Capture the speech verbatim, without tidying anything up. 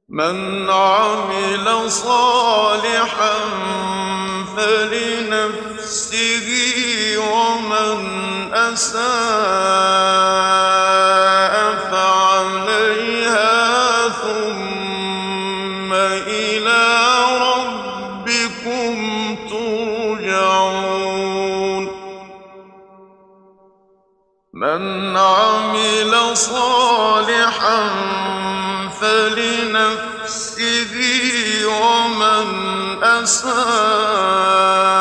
من عمل صالحا فلنفسه ومن أساء فعليها ثم إلى ربكم ترجعون. من عمل صالحا فلنفسه ومن أساء